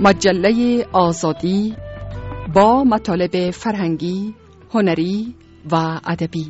مجله آزادی با مطالب فرهنگی، هنری و ادبی.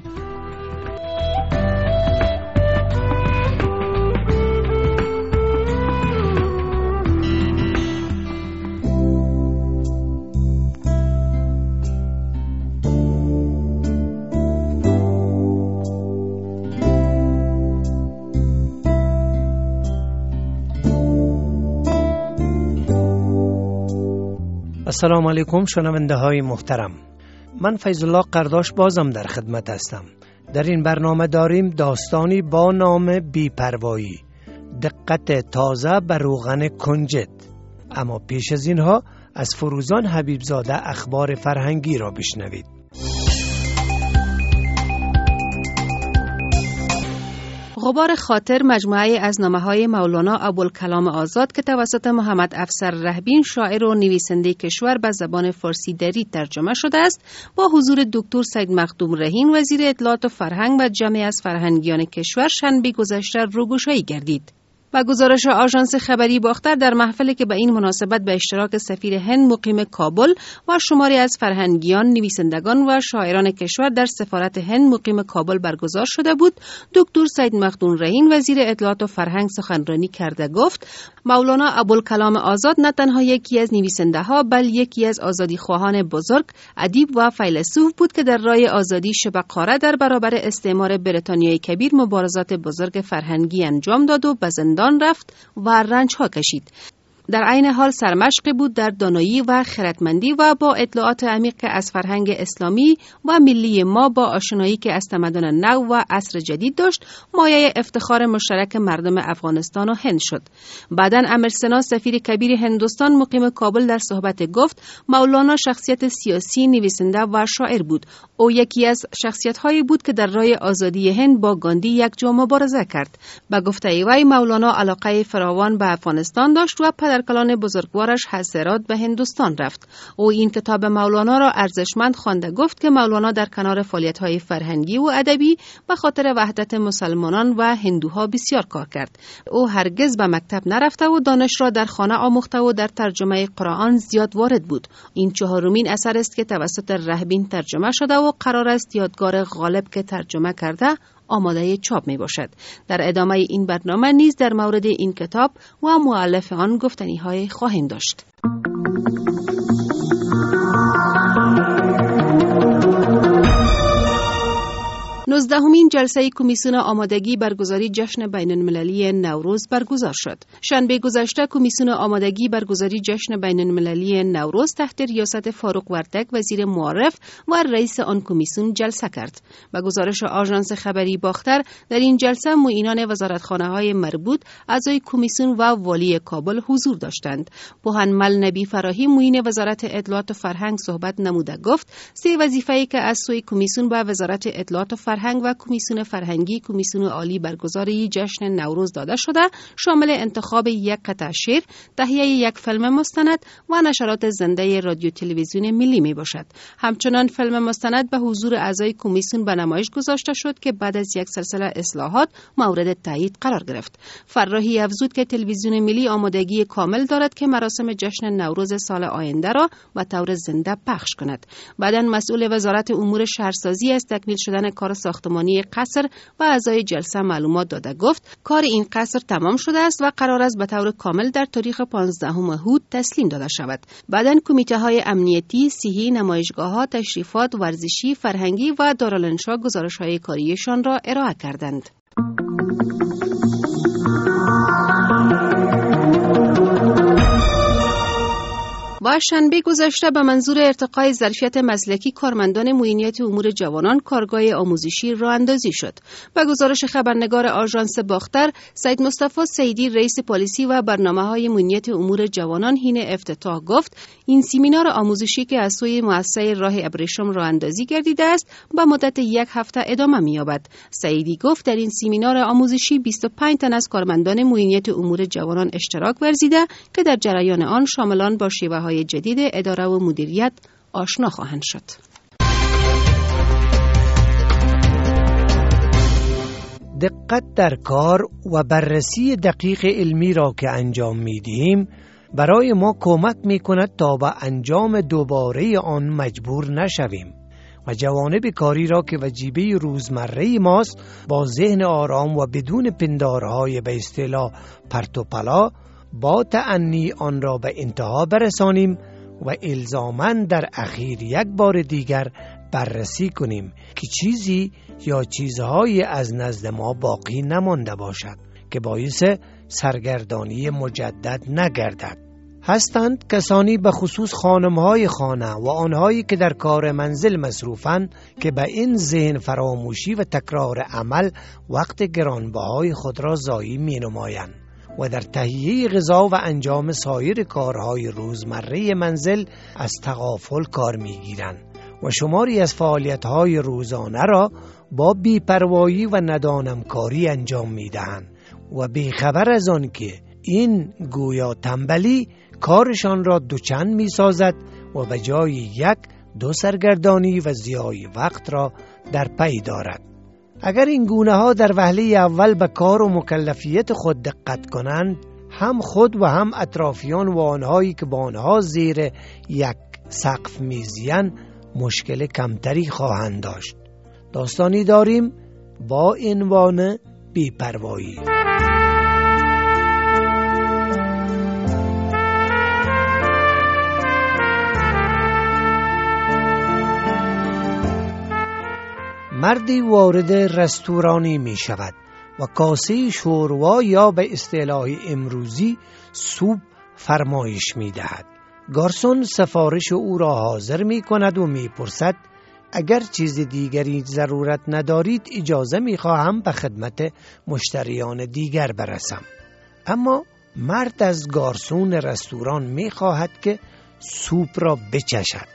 السلام علیکم شنونده های محترم، من فیض الله قرداش بازم در خدمت هستم. در این برنامه داریم داستانی با نام بی‌پروایی، دقت تازه بر روغن کنجد. اما پیش از اینها از فروزان حبیبزاده اخبار فرهنگی را بشنوید. غبار خاطر مجموعه از نامه‌های مولانا ابوالکلام آزاد که توسط محمد افسر رهبین شاعر و نویسنده کشور به زبان فارسی دری ترجمه شده است، با حضور دکتر سید مخدوم رهین وزیر اطلاعات و فرهنگ و جمعی از فرهنگیان کشور شنبه گذشته روگشایی گردید. و گزارش آژانس خبری باختر در محفلی که به این مناسبت به اشتراک سفیر هند مقیم کابل و شماری از فرهنگیان، نویسندگان و شاعران کشور در سفارت هند مقیم کابل برگزار شده بود، دکتر سید مخدوم رهین وزیر اطلاعات و فرهنگ سخنرانی کرده گفت مولانا ابوالکلام آزاد نه تنها یکی از نویسنده‌ها بل یکی از آزادیخواهان بزرگ، ادیب و فیلسوف بود که در راه آزادی شب قاره در برابر استعمار بریتانیای کبیر مبارزات بزرگ فرهنگی انجام داد و به زندان رفت و رنج‌ها کشید. در عین حال سرمشق بود در دانایی و خردمندی و با اطلاعات عمیق از فرهنگ اسلامی و ملی ما با آشنایی که از تمدن نو و عصر جدید داشت، مایه افتخار مشترک مردم افغانستان و هند شد. بعداً امیر سنا سفیر کبیر هندوستان مقیم کابل در صحبت گفت مولانا شخصیت سیاسی، نویسنده و شاعر بود. او یکی از شخصیت‌هایی بود که در راه آزادی هند با گاندی یک جا مبارزه کرد. به گفته وی مولانا علاقه فراوان به افغانستان داشت و پدرکلان بزرگوارش حضرات به هندوستان رفت. او این کتاب مولانا را ارزشمند خوانده گفت که مولانا در کنار فعالیت‌های فرهنگی و ادبی به خاطر وحدت مسلمانان و هندوها بسیار کار کرد. او هرگز به مکتب نرفته و دانش را در خانه آموخته و در ترجمه قرآن زیاد وارد بود. این چهارمین اثر است که توسط رهبین ترجمه شده و قرار است یادگار غالب که ترجمه کرده آماده چاپ می باشد. در ادامه این برنامه نیز در مورد این کتاب و مؤلف آن گفتنی های خواهیم داشت. 19مین جلسه کمیسیون آمادگی برگزاری جشن بین‌المللی نوروز برگزار شد. شنبه گذشته کمیسیون آمادگی برگزاری جشن بین‌المللی نوروز تحت ریاست فاروق وردک وزیر معرف و رئیس آن کمیسیون جلسه کرد. به گزارش آژانس خبری باختر در این جلسه معینان وزارتخانه‌های مربوط، اعضای کمیسیون و والی کابل حضور داشتند. بوهنمل نبی فراهی معین وزارت اطلاعات و فرهنگ صحبت نموده گفت سه وظیفه‌ای که از سوی کمیسیون به وزارت اطلاعات و فرهنگ و کمیسیون فرهنگی کمیسیون عالی برگزاری جشن نوروز داده شده شامل انتخاب یک قطعه شعر، تهیه یک فیلم مستند و نشرات زنده رادیو تلویزیون ملی می باشد. همچنان فیلم مستند به حضور اعضای کمیسیون به نمایش گذاشته شد که بعد از یک سلسله اصلاحات مورد تایید قرار گرفت. فراهی افزود که تلویزیون ملی آمادگی کامل دارد که مراسم جشن نوروز سال آینده را به طور زنده پخش کند. بعداً مسئول وزارت امور شهرسازی از تکمیل شدن کار ساختمانی قصر و اعضای جلسه معلومات داده گفت کار این قصر تمام شده است و قرار است به طور کامل در تاریخ 15 هود تسلیم داده شود. بعداً کمیته های امنیتی، صحی، نمایشگاه‌ها، تشریفات، ورزشی، فرهنگی و دارالانشا گزارش‌های کاریشان را ارائه کردند. با شنبه گذشته به منظور ارتقای ظرفیت مسلکی کارمندان معینیت امور جوانان کارگاه آموزشی راه اندازی شد. به گزارش خبرنگار آژانس باختر، سید مصطفی سیدی رئیس پلیسی و برنامه‌های معینیت امور جوانان حین افتتاح گفت این سمینار آموزشی که از سوی مؤسسه راه ابریشم راه اندازی گردیده است به مدت یک هفته ادامه می‌یابد. سیدی گفت در این سمینار آموزشی 25 تن از کارمندان معینیت امور جوانان اشتراک ورزیده که در جریان آن شاملان با شیوه‌های جدید اداره و مدیریت آشنا خواهند شد. دقت در کار و بررسی دقیق علمی را که انجام می‌دهیم برای ما کمک می کند تا به انجام دوباره آن مجبور نشویم و جوانب کاری را که وجیبه روزمره ماست با ذهن آرام و بدون پندارهای به اصطلاح پرت و پلا با تأنی آن را به انتها برسانیم و الزاماً در اخیر یک بار دیگر بررسی کنیم که چیزی یا چیزهایی از نزد ما باقی نمانده باشد که باعث سرگردانی مجدد نگردد. هستند کسانی به خصوص خانم‌های خانه و آنهایی که در کار منزل مصروفند که به این ذهن فراموشی و تکرار عمل وقت گرانبهای خود را ضایع می‌نمایند و در تهیه غذا و انجام سایر کارهای روزمره منزل از تغافل کار می‌گیرند و شماری از فعالیت‌های روزانه را با بی‌پروایی و ندانمکاری انجام می‌دهند و بیخبر از آن که این گویا تنبلی کارشان را دوچند می‌سازد و به جای یک دو سرگردانی و ضیاع وقت را در پی دارد. اگر این گونه ها در وهله اول به کار و مکلفیت خود دقت کنند، هم خود و هم اطرافیان و آنهایی که با آنها زیر یک سقف میزیند مشکل کمتری خواهند داشت. داستانی داریم با عنوان بی‌پروایی. مردی وارد رستورانی می شود و کاسه شوروا یا به اصطلاح امروزی سوپ فرمایش می دهد. گارسون سفارش او را حاضر می کند و می پرسد اگر چیز دیگری ضرورت ندارید اجازه می خواهم به خدمت مشتریان دیگر برسم. اما مرد از گارسون رستوران می خواهد که سوپ را بچشد.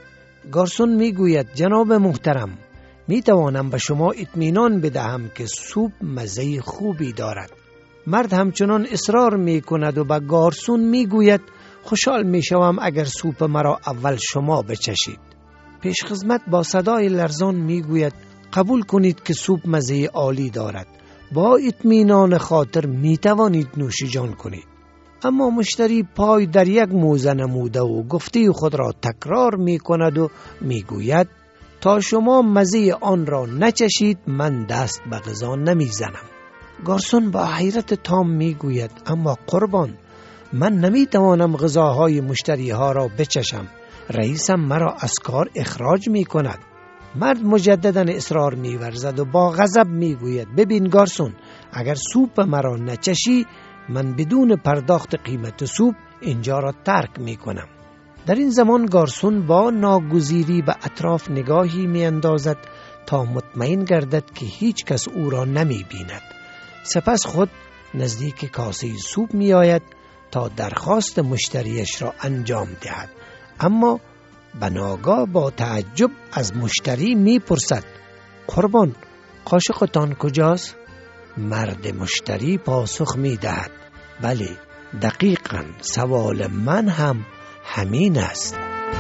گارسون می گوید جناب محترم، می توانم به شما اطمینان بدهم که سوپ مزه خوبی دارد. مرد همچنان اصرار می کند و به گارسون می گوید خوشحال می شوم اگر سوپ مرا اول شما بچشید. پیشخدمت با صدای لرزان می گوید قبول کنید که سوپ مزه عالی دارد. با اطمینان خاطر می توانید نوش جان کنید. اما مشتری پای در یک موزه نموده و گفته خود را تکرار می کند و می گوید تا شما مزه آن را نچشید من دست به غذا نمی زنم. گارسون با حیرت تام می گوید اما قربان، من نمی توانم غذاهای مشتری ها را بچشم. رئیسم مرا از کار اخراج می کند. مرد مجددا اصرار می ورزد و با غضب می گوید ببین گارسون، اگر سوپ مرا نچشی من بدون پرداخت قیمت سوپ اینجا را ترک می کنم. در این زمان گارسون با ناگزیری به اطراف نگاهی می اندازد تا مطمئن گردد که هیچ کس او را نمی بیند. سپس خود نزدیک کاسه سوپ می آید تا درخواست مشتریش را انجام دهد. اما به ناگاه با تعجب از مشتری می پرسد قربان، قاشقتان کجاست؟ مرد مشتری پاسخ می دهد بله، دقیقاً سوال من هم همین است.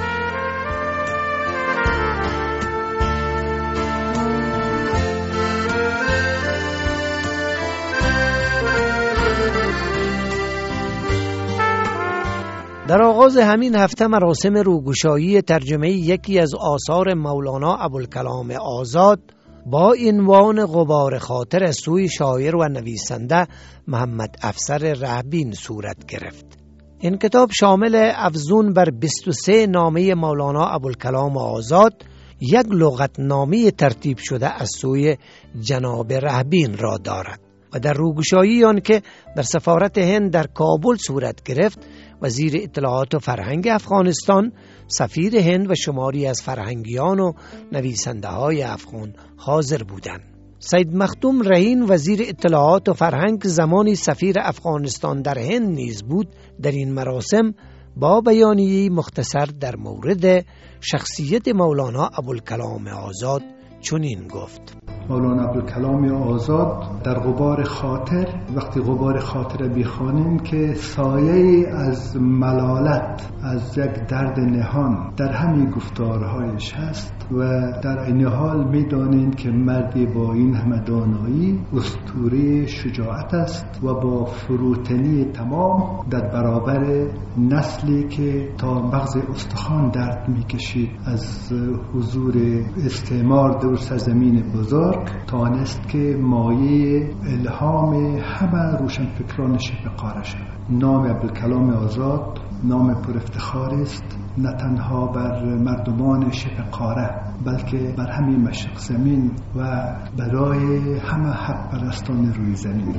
در آغاز همین هفته مراسم روگشایی ترجمه یکی از آثار مولانا ابوالکلام آزاد با عنوان غبار خاطر از سوی شاعر و نویسنده محمد افسر رهبین صورت گرفت. این کتاب شامل افزون بر 23 نامه مولانا ابوالکلام آزاد، یک لغتنامه ترتیب شده از سوی جناب رهبین را دارد و در روگشایی آن که در سفارت هند در کابل صورت گرفت، وزیر اطلاعات و فرهنگ افغانستان، سفیر هند و شماری از فرهنگیان و نویسنده های افغان حاضر بودند. سید مختوم رهین وزیر اطلاعات و فرهنگ زمانی سفیر افغانستان در هند نیز بود. در این مراسم با بیانیه مختصر در مورد شخصیت مولانا ابوالکلام آزاد چنین گفت: مولانا ابوالکلام آزاد در غبار خاطر، وقتی غبار خاطر بخوانیم که سایه از ملالت، از یک درد نهان در همین گفتارهایش هست و در این حال می‌دانیم که مردی با این همه دانایی اسطوره شجاعت است و با فروتنی تمام در برابر نسلی که تا مغز استخوان درد می‌کشید از حضور استعمار در سرزمین بزرگ، تانست که مایه الهام همه روشنفکران شبه قاره شد. نام ابوالکلام آزاد نام پر افتخار است، نه تنها بر مردمان شبه قاره بلکه بر همین مشرق زمین و برای همه حق پرستان روی زمین.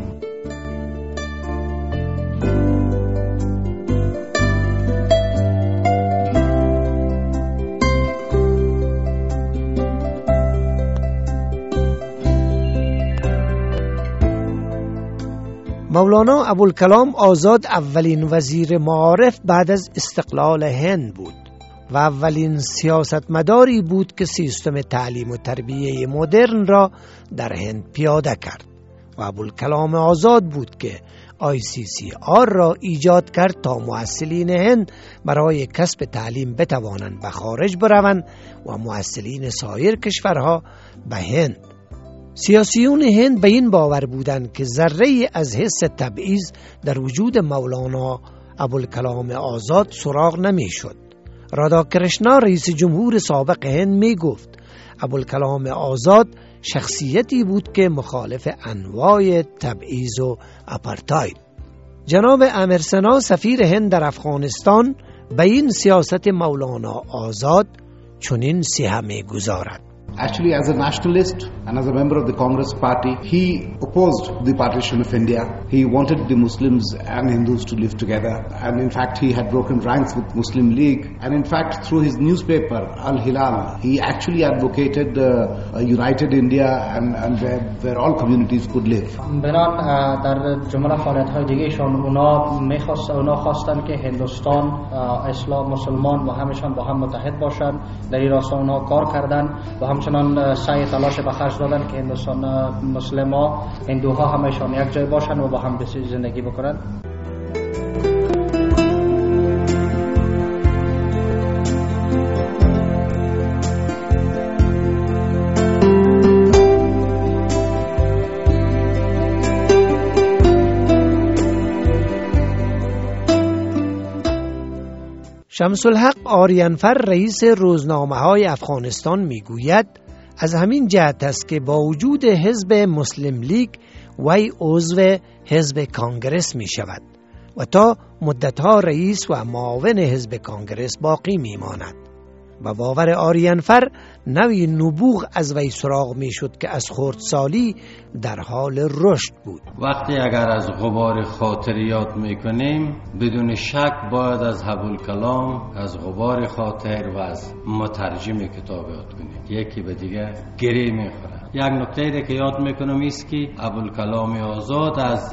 مولانا ابوالکلام آزاد اولین وزیر معارف بعد از استقلال هند بود و اولین سیاستمداری بود که سیستم تعلیم و تربیه مدرن را در هند پیاده کرد و ابوالکلام آزاد بود که ICCR را ایجاد کرد تا محصلین هند برای کسب تعلیم بتوانند به خارج بروند و محصلین سایر کشورها به هند. سیاسیون هند به این باور بودند که ذره از حس تبعیض در وجود مولانا ابوالکلام آزاد سراغ نمی شد. راداکرشنا رئیس جمهور سابق هند می گفت ابوالکلام آزاد شخصیتی بود که مخالف انواع تبعیض و اپارتاید. جناب امرسنا سفیر هند در افغانستان به این سیاست مولانا آزاد چنین سیه می گذارد: Actually, as a nationalist and as a member of the Congress party, he opposed the partition of India. He wanted the Muslims and Hindus to live together. And in fact, he had broken ranks with Muslim League. And in fact, through his newspaper, Al-Hilal, he actually advocated a united India and where all communities could live. بنان در جمله فعالیت‌های دیگه‌شان اونا خواستن که هندوستان، اسلام، مسلمان و همشان با هم متحد باشند. در این راستا اونا کار کردن و همچنان سعی تلاش به خرج دادن که هندوستان مسلم‌ها، هندوها همشان یک جای باشن و با هم زندگی بکنن. شمس الحق آریانفر رئیس روزنامه‌های افغانستان میگوید از همین جهت است که با وجود حزب مسلم لیگ وی عضو حزب کانگرس می شود و تا مدتها رئیس و معاون حزب کانگرس باقی می ماند. و باور آریانفر نوعی نبوغ از وی سراغ می شد که از خردسالی در حال رشد بود. وقتی اگر از غبار خاطر یاد می کنیم بدون شک باید از ابوالکلام، از غبار خاطر و از مترجم کتاب یاد کنیم. یکی به دیگه گره می خوره. یک نکته ای که یاد میکنم است که ابوالکلام آزاد از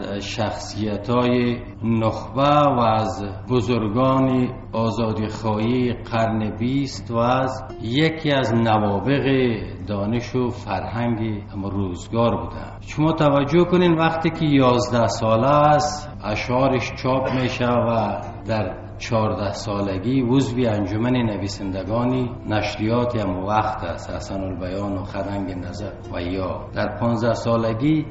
شخصیت‌های نخبه و از بزرگان آزادی‌خواهی قرن 20 و از یکی از نوابغ دانش و فرهنگ روزگار بوده. شما توجه کنین وقتی که 11 ساله است اشعارش چاپ میشه و در 14 سالگی عضو انجمن نویسندگان نشریات هم وقت است، حسن البیان و خدنگ نظر، و یا در 15 سالگی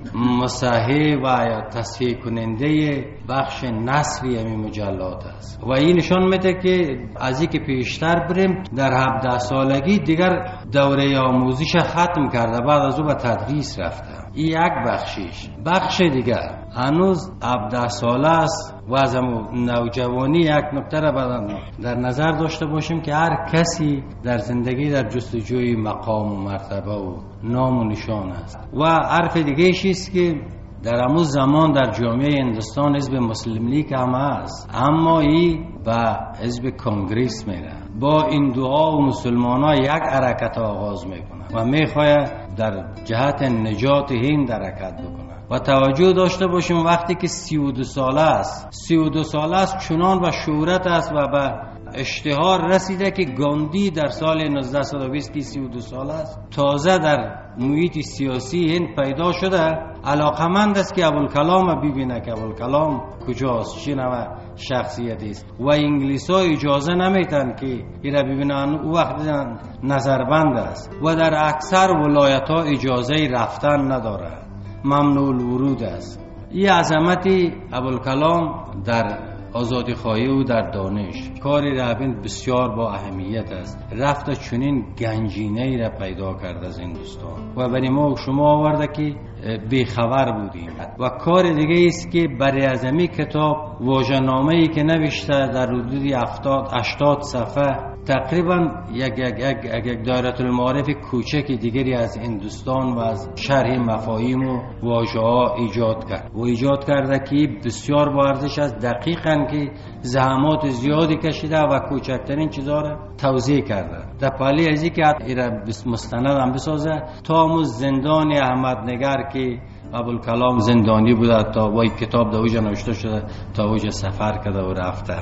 مصحح و یا تصحیح کننده بخش نثری همین مجلات است. و این نشان میده که از اینکه پیشتر بریم در 17 سالگی دیگر دوره آموزش ختم کرده، بعد از او به تدریس رفته. این یک بخشیش. بخش دیگر هنوز 17 ساله است و از نوجوانی یک نکته را در نظر داشته باشیم که هر کسی در زندگی در جستجوی مقام و مرتبه و نام و نشان است. و حرف دیگه است که در همون زمان در جامعه هندوستان حزب مسلم لیگ هم هست، اما این به حزب کانگریس میره. با این دعا و مسلمان ها یک حرکت آغاز میکنه و میخواه در جهت نجات هند حرکت بکنه. و توجه داشته باشیم وقتی که 32 ساله است 32 ساله است چنان و شهرت است و به اشتهار رسیده که گاندی در سال 1920 که 32 سال است تازه در محیط سیاسی هند پیدا شده، علاقمند است که ابوالکلام ببینه که ابوالکلام کجاست، چه نوع شخصیتی است و انگلیس‌ها اجازه نمیتن که اینا ببینن، او وقت نظربند است و در اکثر ولایت‌ها اجازه رفتن نداره، ممنوع الورود است. این عظمت ابوالکلام در آزادی خواهی و در دانش کار رهبین بسیار با اهمیت است. رفت چنین گنجینه‌ای را پیدا کرده از هندوستان و برای ما شما آورده که بیخبر بودیم. و کار دیگه است که برای ازمی کتاب واژه‌نامه‌ای که نوشته در حدود 70-80 صفحه تقریبا یک دایره المعارف کوچک دیگری از هندوستان و از شرح مفاهیم و واژه‌ها ایجاد کرد و ایجاد کرده که بسیار با ارزش است. دقیقاً که زحمات زیادی کشیده و کوچکترین چیزا را توضیح کرده. در پالی ازی که ایرا مستند هم بسازه تا همون زندان احمدنگر که ابوالکلام زندانی بوده تا با این کتاب در اوجه نوشته شده تا اوجه سفر کرده و رفته.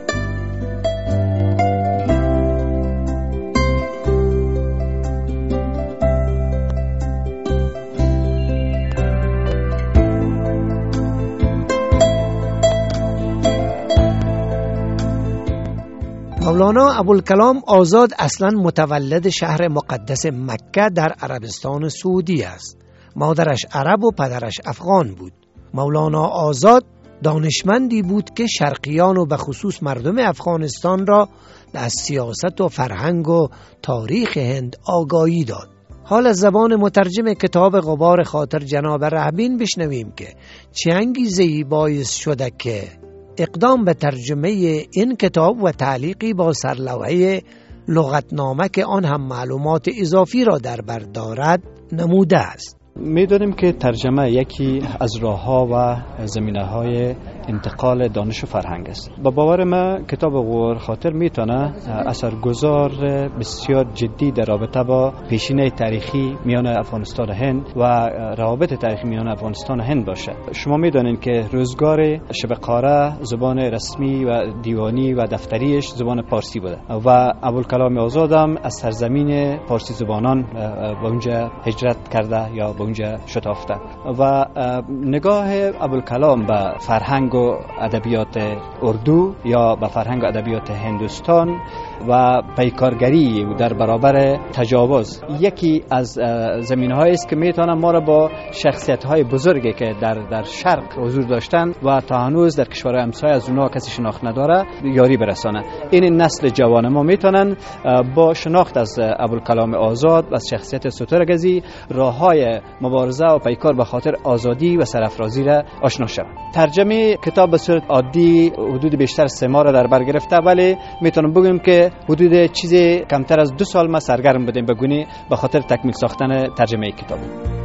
مولانا ابوالکلام آزاد اصلا متولد شهر مقدس مکه در عربستان سعودی است. مادرش عرب و پدرش افغان بود. مولانا آزاد دانشمندی بود که شرقیان و به خصوص مردم افغانستان را از سیاست و فرهنگ و تاریخ هند آگاهی داد. حال از زبان مترجم کتاب غبار خاطر جناب رهبین بشنویم که چه انگیزه‌ای باعث شده که اقدام به ترجمه این کتاب و تعلیقی با سرلوحه لغتنامه که آن هم معلومات اضافی را در بر دارد نموده است. می‌دانیم که ترجمه یکی از راه‌ها و زمینه‌های انتقال دانش و فرهنگ است. با باور ما کتاب غبار خاطر میتونه اثرگذار بسیار جدی در رابطه با پیشینه تاریخی میان افغانستان و هند و روابط تاریخی میان افغانستان و هند باشه. شما میدانید که روزگار شبه قاره زبان رسمی و دیوانی و دفتریش زبان پارسی بوده و ابوالکلام آزاد هم از سرزمین پارسی زبانان به اونجا هجرت کرده یا به اونجا شتافته و نگاه ابوالکلام به فرهنگ و ادبیات اردو یا به فرهنگ و ادبیات هندوستان و پیکارگری در برابر تجاوز یکی از زمینه‌هایی است که میتونه ما را با شخصیت‌های بزرگی که در شرق حضور داشتن و تا هنوز در کشورهای همسایه از اونها کسی شناخت نداره یاری برسانه. این نسل جوان ما میتونن با شناخت از ابوالکلام آزاد و از شخصیت سترگزی راه‌های مبارزه و پیکار به خاطر آزادی و سرافرازی را آشنا شوند. ترجمه کتاب به صورت عادی حدود بیشتر 3 ماه را در بر گرفته، ولی میتونم بگم که حدود چیزی کمتر از 2 سال ما سرگرم بودیم بگونی به خاطر تکمیل ساختن ترجمه کتاب.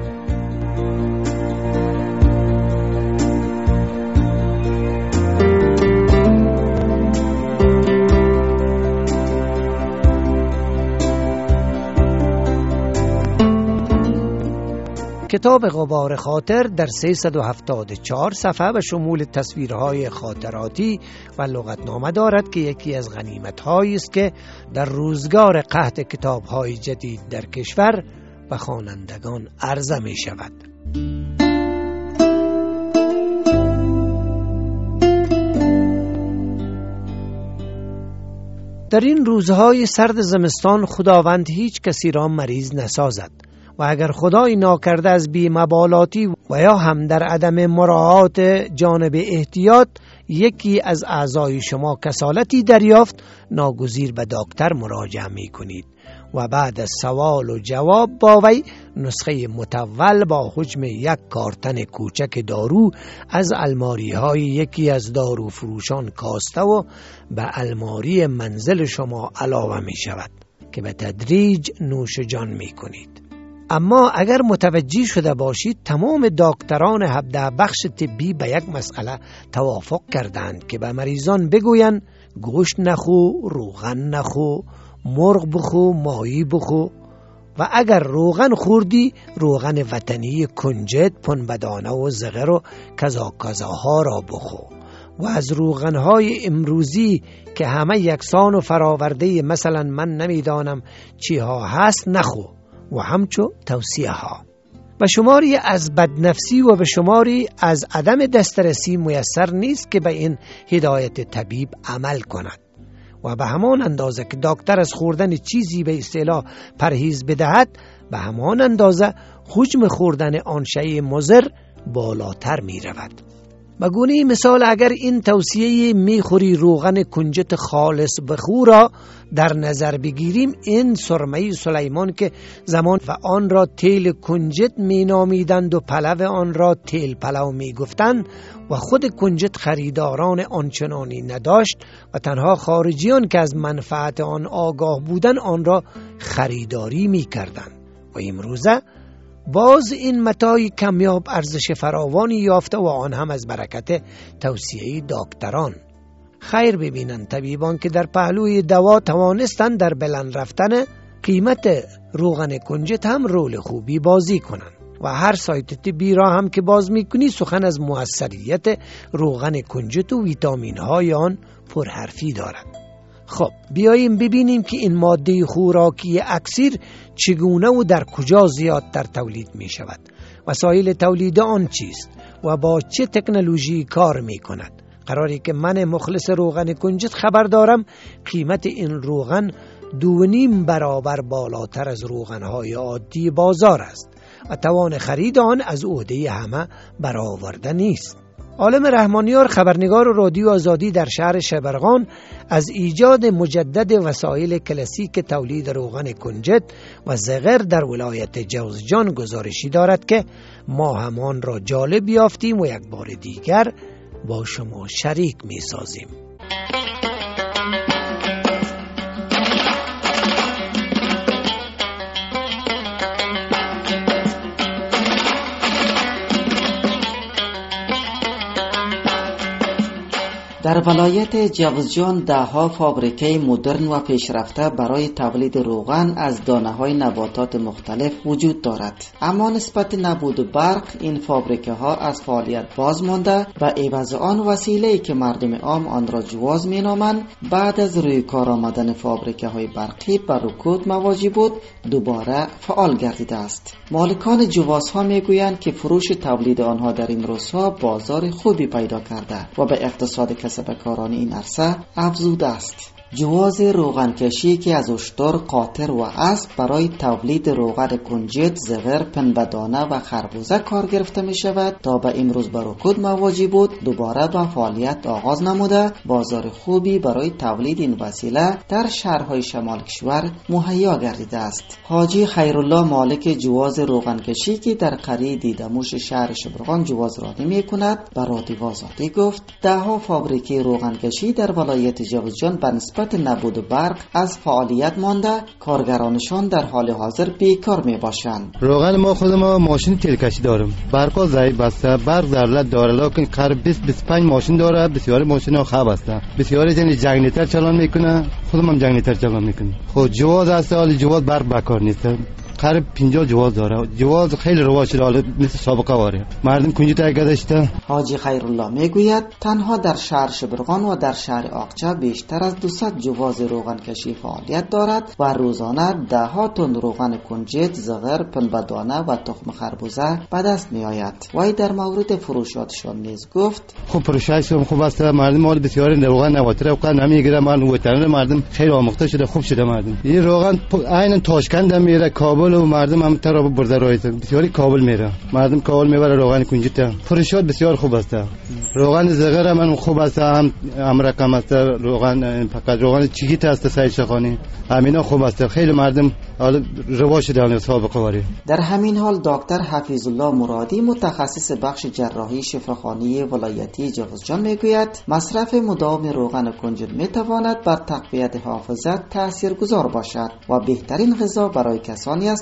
کتاب غبار خاطر در 374 صفحه به شمول تصویرهای خاطراتی و لغتنامه دارد که یکی از غنیمت‌هایی است که در روزگار قحط کتاب‌های جدید در کشور به خوانندگان عرضه می شود. در این روزهای سرد زمستان خداوند هیچ کسی را مریض نسازد و اگر خدای ناکرده از بی‌مبالاتی و یا هم در عدم مراعات جانب احتیاط یکی از اعضای شما کسالتی دریافت، ناگزیر به دکتر مراجعه می کنید و بعد از سوال و جواب با وی نسخه متول با حجم 1 کارتن کوچک دارو از الماری های یکی از دارو فروشان کاسته و به الماری منزل شما علاوه می شود که به تدریج نوش جان می کنید. اما اگر متوجه شده باشید تمام دکتران هبده بخش طبی به یک مسئله توافق کردند که به مریضان بگویند گوشت نخو، روغن نخو، مرغ بخو، ماهی بخو و اگر روغن خوردی روغن وطنی کنجد، پنبدانه و زغر و کذاها را بخو و از روغنهای امروزی که همه یکسان و فراورده مثلا من نمیدانم چی ها هست نخو و همچو توصیه ها. و شماری از بدنفسی و به شماری از عدم دسترسی میسر نیست که به این هدایت طبیب عمل کند و به همان اندازه که دکتر از خوردن چیزی به اصطلاح پرهیز بدهد به همان اندازه حجم خوردن آن شیء مضر بالاتر می رود. بگونه مثال اگر این توصیه میخوری روغن کنجد خالص بخو را در نظر بگیریم، این سرمه سلیمان که زمان و آن را تیل کنجد می نامیدند و پلو آن را تیل پلو می گفتند و خود کنجد خریداران آنچنانی نداشت و تنها خارجیان که از منفعت آن آگاه بودند آن را خریداری می کردند و امروزه باز این متاع کمیاب ارزش فراوانی یافته و آن هم از برکت توصیه دکتران. خیر ببینند طبیبان که در پهلوی دوا توانستند در بلند رفتن قیمت روغن کنجد هم رول خوبی بازی کنند و هر سایت طبی را هم که باز میکنی سخن از موثریت روغن کنجد و ویتامین های آن پرحرفی دارد. خب بیاییم ببینیم که این ماده خوراکی اکسیر چگونه و در کجا زیادتر تولید می شود، وسایل تولید آن چیست و با چه تکنولوژی کار می کند. قراری که من مخلص روغن کنجد خبر دارم قیمت این روغن 2.5 برابر بالاتر از روغنهای عادی بازار است و توان خرید آن از عهده همه برآورده نیست. عالم رحمانیار خبرنگار رادیو آزادی در شهر شبرغان از ایجاد مجدد وسایل کلاسیک تولید روغن کنجد و زغر در ولایت جوزجان گزارشی دارد که ما همان را جالب یافتیم و یک بار دیگر با شما شریک می سازیم. در ولایت جوزجان ده‌ها فابریکه مدرن و پیشرفته برای تولید روغن از دانه‌های نباتات مختلف وجود دارد، اما نسبت نبود برق این فابریکه ها از فعالیت باز مانده و عوض آن وسیله‌ای که مردم عام آن را جواز می‌نامند بعد از روی کار آمدن فابریکه های برقی بر رکود مواجه بود دوباره فعال گردیده است. مالکان جوازها میگویند که فروش تولید آنها در این روزها بازار خوبی پیدا کرده و به اقتصاد کسبکاران این عرصه افزوده است. جواز روغن کشی که از اشتر، قاطر و اسب برای تولید روغن کنجد، زغر، پنبه‌دانه و خربوزه کار گرفته می شود تا به امروز بر رکود مواجه بود دوباره با فعالیت آغاز نموده بازار خوبی برای تولید این وسیله در شهرهای شمال کشور مهیا گردیده است. حاجی خیرالله مالک جواز روغن کشی که در قریه دیدموش شهر شبرغان جواز رانی می کند به رادیو آزادی گفت ده‌ها فابریکه روغن کشی در ولایت جوزجان به نسبت نبود برق از فعالیت مانده کارگرانشان در حال حاضر بیکار می باشند. روغن ما خود ما ماشین تیل کشی داریم، برق ضعیف بسته، برق ضرورت داره لکن قریب 20-25 ماشین داره، بسیاری ماشین ها خراب است، بسیاری جن جنگیتر چالان میکنه، خودم هم جنگیتر چالان میکنم. خود جواز است، حال جواز برق بکار نیست، قریب 50 جواز داره، جواز خیلی رواج شده حالا مثل سابقه واره، مردم کنجد گذاشته. حاجی خیرالله میگوید تنها در شهر شبرغان و در شهر آقچه بیشتر از 200 جواز روغن کشی فعالیت دارد و روزانه 10 تن روغن کنجد، زغر، پنبه‌دانه و تخم خربوزه به دست می آید. وی در مورد فروشاتشان نیز گفت خوب فروششون خوب است، مردم مال بسیاری روغن نواتره و قن نمیگیره، مردم خیلی آموخته شده، خوب شده مردم. این روغن عین تاشکند میره، کابل و مردم هم تر برده رایت بسیاری کابل میره، مردم کابل میبره روغن کنجد، فروشات بسیار خوب است. روغن زغر من خوب است، هم رقم است، روغن فقط روغن چیگیت است سعید شخانی همینا خوب است، خیلی مردم حالا رواج شده سابقه واری. در همین حال دکتر حفیظ الله مرادی متخصص بخش جراحی شفاخانه ولایتی جوزجان میگوید مصرف مداوم روغن کنجد میتواند بر تقویت حافظه تاثیرگذار باشد و بهترین غذا برای کسانی است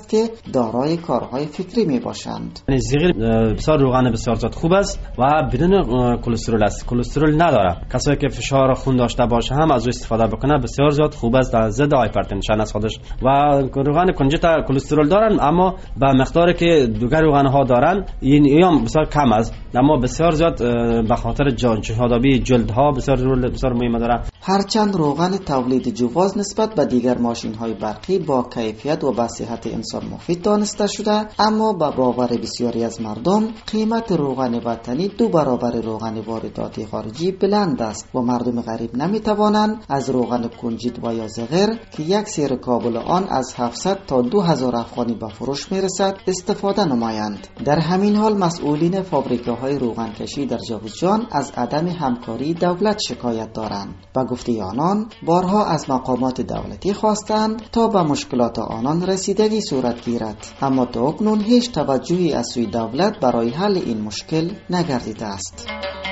است که دارای کارهای فکری می باشند. زیغیر بسیار روغن بسیار زیاد خوب است و بدون کلسترول است، کلسترول نداره. کسایی که فشار خون داشته باشه هم از او استفاده بکنه بسیار زیاد خوب است، در ضد هایپرتنشن است خودش. و روغن کنجد کلسترول دارن اما به مقداری که دیگر روغن ها دارن این هم بسیار کم است، اما بسیار زیاد به خاطر شادابی جلد ها بسیار مهم داره. هرچند روغن تولید جواز نسبت به دیگر ماشین های برقی با کیفیت و به صحت انسان مفید دانسته شده، اما به باور بسیاری از مردم قیمت روغن وطنی 2 برابر روغن وارداتی خارجی بلند است و مردم غریب نمی توانند از روغن کنجد و یا زغر که یک سیر کابل آن از 700 تا 2000 افغانی به فروش می رسد استفاده نمایند. در همین حال مسئولین فابریکه های روغن کشی در جوزجان از عدم همکاری دولت شکایت دارند. به گفته آنان بارها از مقامات دولتی خواستند تا به مشکلات آنان رسیدگی صورت گیرد، اما تا اکنون هیچ توجهی از سوی دولت برای حل این مشکل نگردیده است.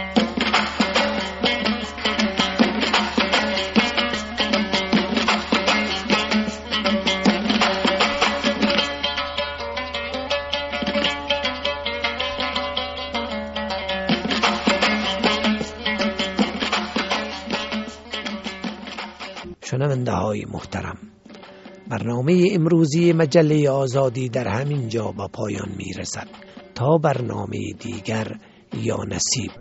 شنونده های محترم، برنامه امروزی مجله آزادی در همین جا به پایان می رسد. تا برنامه دیگر یا نصیب.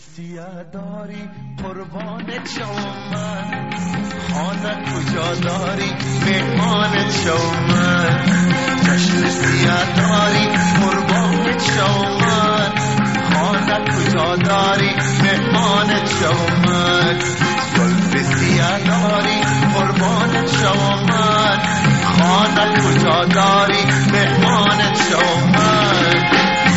قربانت شوم من، خانه کجا داری مهمانت شوم من، چشم سیاه داری قربانت شوم من، خانه کجا داری مهمانت شوم من، زلف سیاه داری قربانت شوم من، خانه کجا داری مهمانت شوم من.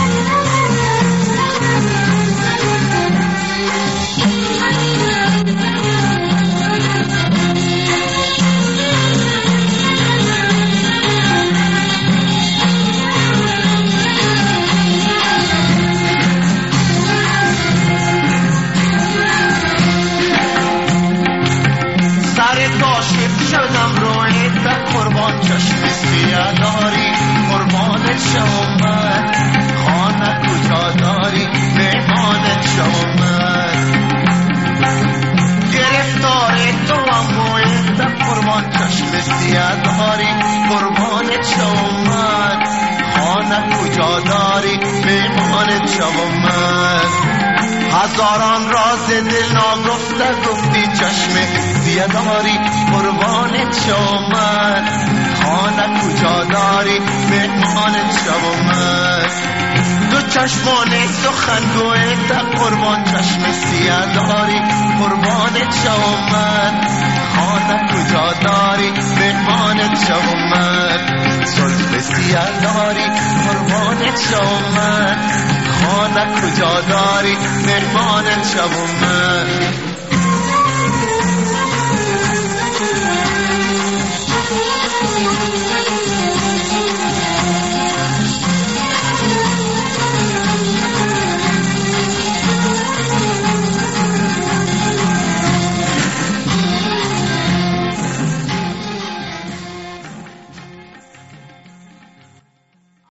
قربان چشم سیاه داری قربانت شوم من، خانه کجا داری مهمانت شوم من، گرفتار تو هم باید قربان چشم سیاه داری قربانت شوم من، خانه کجا داری مهمانت شوم من. هزاران راز دل ناگفته گفتی چشم سیاه داری قربانت شوم من، خانه کجا داری مهمانت شوم من. دو چشمان سخن گویت قربان چشم سیاه داری قربانت شوم من، خانه کجا داری مهمانت شوم من. زلف سیاه داری قربانت شوم من، خانه کجا داری مهمانت شوم من.